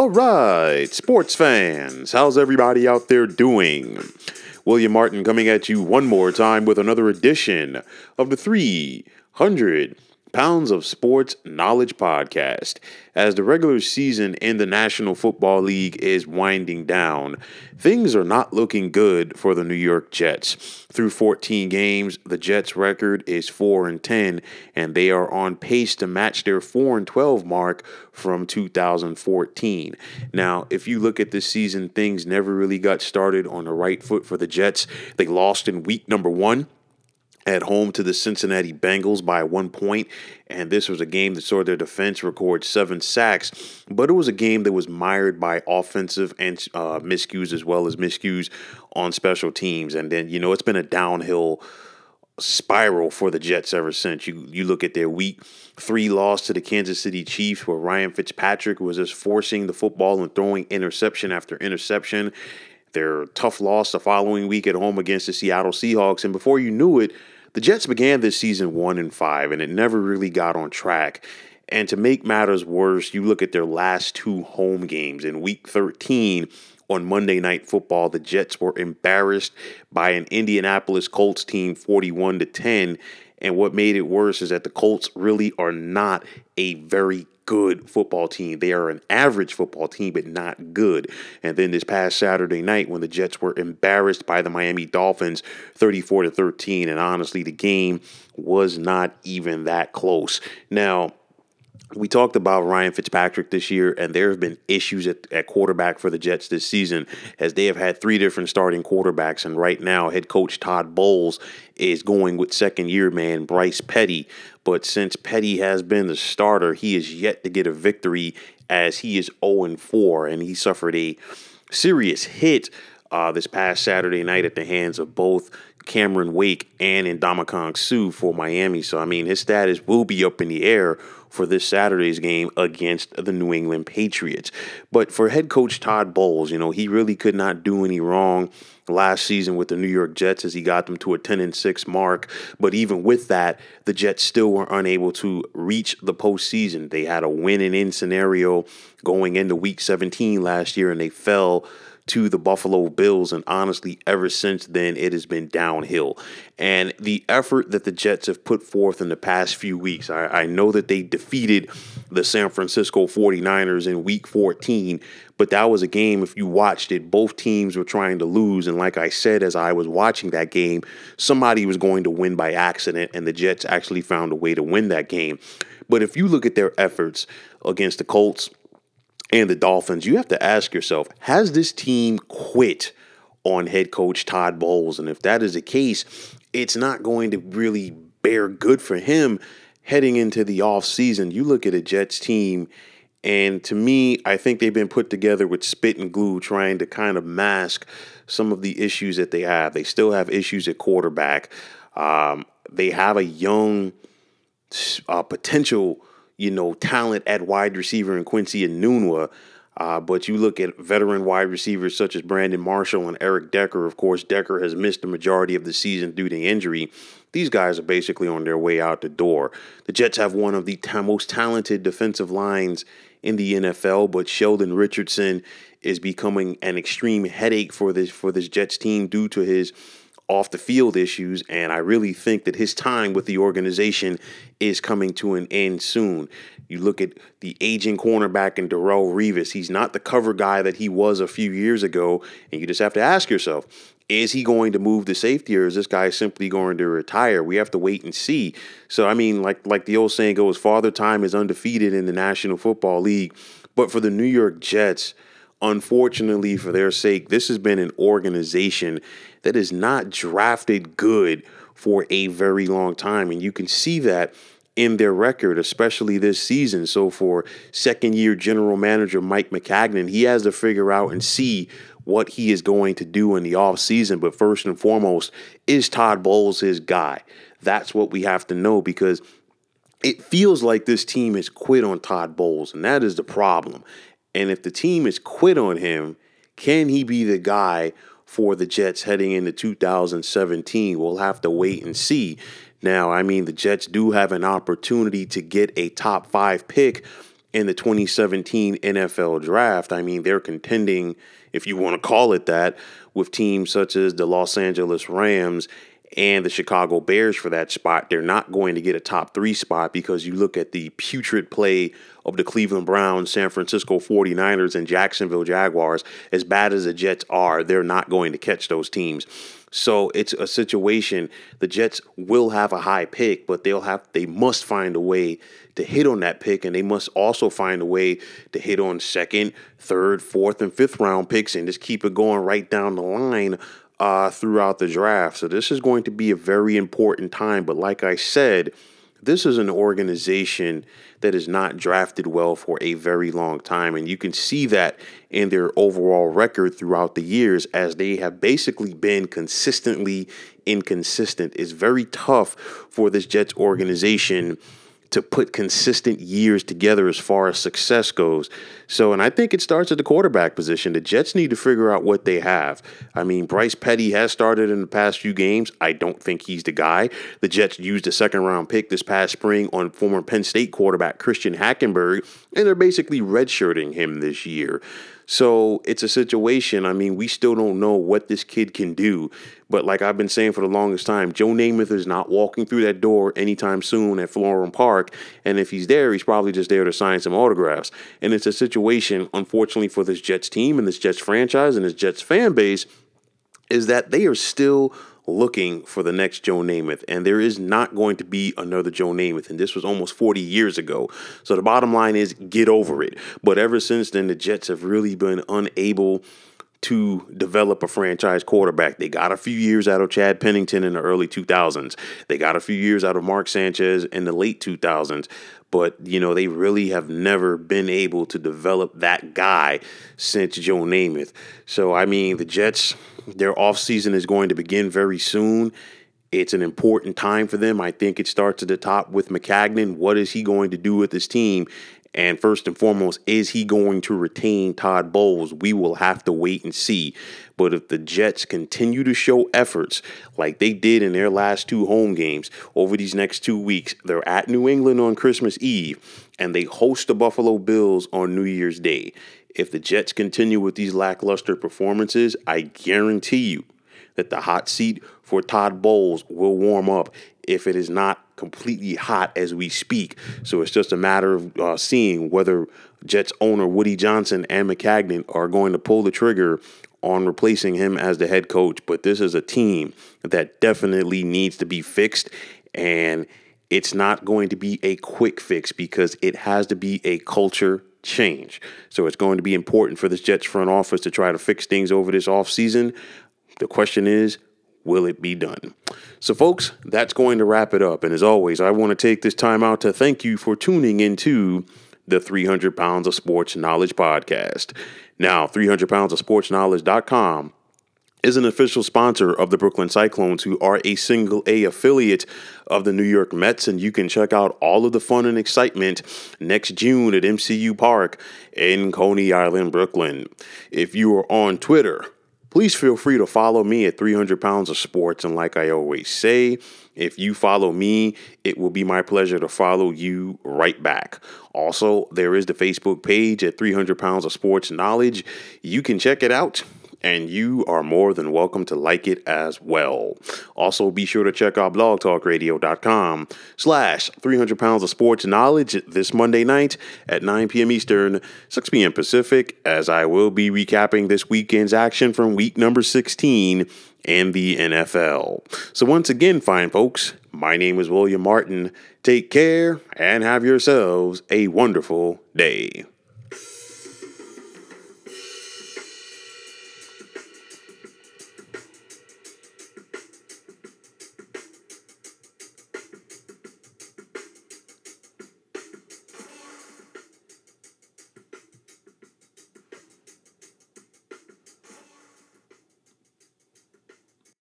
All right, sports fans, how's everybody out there doing? William Martin coming at you one more time with another edition of the 300 Pounds of Sports Knowledge Podcast. As the regular season in the National Football League is winding down, things are not looking good for the New York Jets. Through 14 games, the Jets' record is 4-10, and they are on pace to match their 4-12 mark from 2014. Now, if you look at this season, things never really got started on the right foot for the Jets. They lost in week number 1 at home to the Cincinnati Bengals by 1 point, and this was a game that saw their defense record 7 sacks, but it was a game that was mired by offensive and miscues as well as miscues on special teams. And then, it's been a downhill spiral for the Jets ever since. You look at their week 3 loss to the Kansas City Chiefs, where Ryan Fitzpatrick was just forcing the football and throwing interception after interception. Their tough loss the following week at home against the Seattle Seahawks. And before you knew it, the Jets began this season 1-5, and it never really got on track. And to make matters worse, you look at their last 2 home games. In week 13 on Monday Night Football, the Jets were embarrassed by an Indianapolis Colts team 41-10. And what made it worse is that the Colts really are not a very good football team. They are an average football team, but not good. And then this past Saturday night, when the Jets were embarrassed by the Miami Dolphins 34-13, and honestly, the game was not even that close. Now, we talked about Ryan Fitzpatrick this year, and there have been issues at quarterback for the Jets this season, as they have had 3 different starting quarterbacks. And right now, head coach Todd Bowles is going with second-year man Bryce Petty. But since Petty has been the starter, he is yet to get a victory, as he is 0-4, and he suffered a serious hit this past Saturday night at the hands of both Cameron Wake and Ndamukong Suh for Miami. So, his status will be up in the air for this Saturday's game against the New England Patriots. But for head coach Todd Bowles, he really could not do any wrong last season with the New York Jets, as he got them to a 10-6 mark. But even with that, the Jets still were unable to reach the postseason. They had a win-and-in scenario going into week 17 last year, and they fell to the Buffalo Bills, and honestly, ever since then, it has been downhill. And the effort that the Jets have put forth in the past few weeks, I know that they defeated the San Francisco 49ers in week 14, but that was a game, if you watched it, both teams were trying to lose, and like I said, as I was watching that game, somebody was going to win by accident, and the Jets actually found a way to win that game. But if you look at their efforts against the Colts and the Dolphins, you have to ask yourself, has this team quit on head coach Todd Bowles? And if that is the case, it's not going to really bear good for him heading into the offseason. You look at a Jets team, and to me, I think they've been put together with spit and glue, trying to kind of mask some of the issues that they have. They still have issues at quarterback. They have a young potential talent at wide receiver in Quincy Enunwa. But you look at veteran wide receivers such as Brandon Marshall and Eric Decker. Of course, Decker has missed the majority of the season due to injury. These guys are basically on their way out the door. The Jets have one of the most talented defensive lines in the NFL, but Sheldon Richardson is becoming an extreme headache for this Jets team due to his off the field issues, and I really think that his time with the organization is coming to an end soon. You look at the aging cornerback in Darrelle Revis. He's not the cover guy that he was a few years ago, and you just have to ask yourself, is he going to move to safety, or is this guy simply going to retire? We have to wait and see. So, like the old saying goes, Father Time is undefeated in the National Football League. But for the New York Jets, unfortunately for their sake, this has been an organization that is not drafted good for a very long time. And you can see that in their record, especially this season. So for second-year general manager Mike Maccagnan, he has to figure out and see what he is going to do in the offseason. But first and foremost, is Todd Bowles his guy? That's what we have to know, because it feels like this team has quit on Todd Bowles, and that is the problem. And if the team has quit on him, can he be the guy for the Jets heading into 2017? We'll have to wait and see. Now, the Jets do have an opportunity to get a top 5 pick in the 2017 NFL draft. I mean, they're contending, if you want to call it that, with teams such as the Los Angeles Rams and the Chicago Bears for that spot. They're not going to get a top 3 spot because you look at the putrid play of the Cleveland Browns, San Francisco 49ers, and Jacksonville Jaguars. As bad as the Jets are, they're not going to catch those teams. So it's a situation. The Jets will have a high pick, but they must find a way to hit on that pick, and they must also find a way to hit on second, third, fourth, and fifth round picks, and just keep it going right down the line throughout the draft. So this is going to be a very important time. But like I said, this is an organization that is not drafted well for a very long time. And you can see that in their overall record throughout the years, as they have basically been consistently inconsistent. It's very tough for this Jets organization to put consistent years together as far as success goes. So, and I think it starts at the quarterback position. The Jets need to figure out what they have. I mean, Bryce Petty has started in the past few games. I don't think he's the guy. The Jets used a second-round pick this past spring on former Penn State quarterback Christian Hackenberg, and they're basically redshirting him this year. So it's a situation. I mean, we still don't know what this kid can do. But like I've been saying for the longest time, Joe Namath is not walking through that door anytime soon at Florham Park. And if he's there, he's probably just there to sign some autographs. And it's a situation, unfortunately, for this Jets team and this Jets franchise and this Jets fan base, is that they are still looking for the next Joe Namath, and there is not going to be another Joe Namath, and this was almost 40 years ago. So the bottom line is, get over it. But ever since then, the Jets have really been unable to develop a franchise quarterback. They got a few years out of Chad Pennington in the early 2000s. They got a few years out of Mark Sanchez in the late 2000s. But, you know, they really have never been able to develop that guy since Joe Namath. So, I mean, the Jets, their offseason is going to begin very soon. It's an important time for them. I think it starts at the top with Maccagnan. What is he going to do with his team? And first and foremost, is he going to retain Todd Bowles? We will have to wait and see. But if the Jets continue to show efforts like they did in their last 2 home games over these next 2 weeks, they're at New England on Christmas Eve, and they host the Buffalo Bills on New Year's Day. If the Jets continue with these lackluster performances, I guarantee you that the hot seat for Todd Bowles will warm up if it is not completely hot as we speak. So it's just a matter of seeing whether Jets owner Woody Johnson and Maccagnan are going to pull the trigger on replacing him as the head coach. But this is a team that definitely needs to be fixed, and it's not going to be a quick fix because it has to be a culture change. So it's going to be important for this Jets front office to try to fix things over this offseason. The question is, will it be done? So, folks, that's going to wrap it up. And as always, I want to take this time out to thank you for tuning into the 300 Pounds of Sports Knowledge podcast. Now, 300pounds of sports knowledge.com is an official sponsor of the Brooklyn Cyclones, who are a single A affiliate of the New York Mets. And you can check out all of the fun and excitement next June at MCU Park in Coney Island, Brooklyn. If you are on Twitter, please feel free to follow me at 300 Pounds of Sports. And like I always say, if you follow me, it will be my pleasure to follow you right back. Also, there is the Facebook page at 300 Pounds of Sports Knowledge. You can check it out, and you are more than welcome to like it as well. Also, be sure to check out blogtalkradio.com/300 Pounds of Sports Knowledge this Monday night at 9 p.m. Eastern, 6 p.m. Pacific, as I will be recapping this weekend's action from week number 16 in the NFL. So once again, fine folks, my name is William Martin. Take care and have yourselves a wonderful day.